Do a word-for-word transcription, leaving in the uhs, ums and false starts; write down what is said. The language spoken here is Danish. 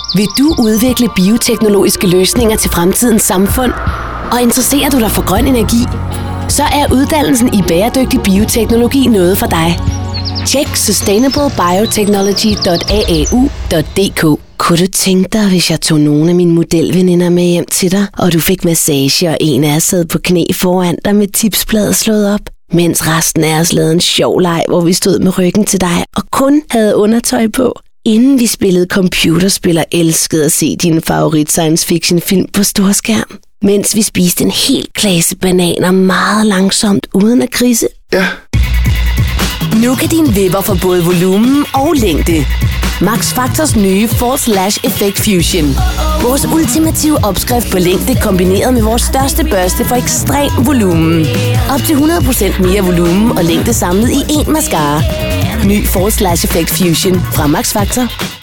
Vil du udvikle bioteknologiske løsninger til fremtidens samfund? Og interesserer du dig for grøn energi? Så er uddannelsen i bæredygtig bioteknologi noget for dig. Tjek sustainable biotechnology punktum a a u punktum d k. Kunne du tænke dig, hvis jeg tog nogle af mine modelveninder med hjem til dig, og du fik massage, og en af os sad på knæ foran dig med tipsbladet slået op, mens resten af os lavede en sjov leg, hvor vi stod med ryggen til dig og kun havde undertøj på? Inden vi spillede computerspil og elskede at se din favorit science fiction film på storskærm. Mens vi spiste en hel klasse bananer meget langsomt uden at krisse. Ja. Nu kan din vipper få både volumen og længde. Max Factors nye Force Lash Effect Fusion. Vores ultimative opskrift på længde kombineret med vores største børste for ekstrem volumen. Op til hundrede procent mere volumen og længde samlet i én mascara. Ny Force Lash Effect Fusion fra Max Factor.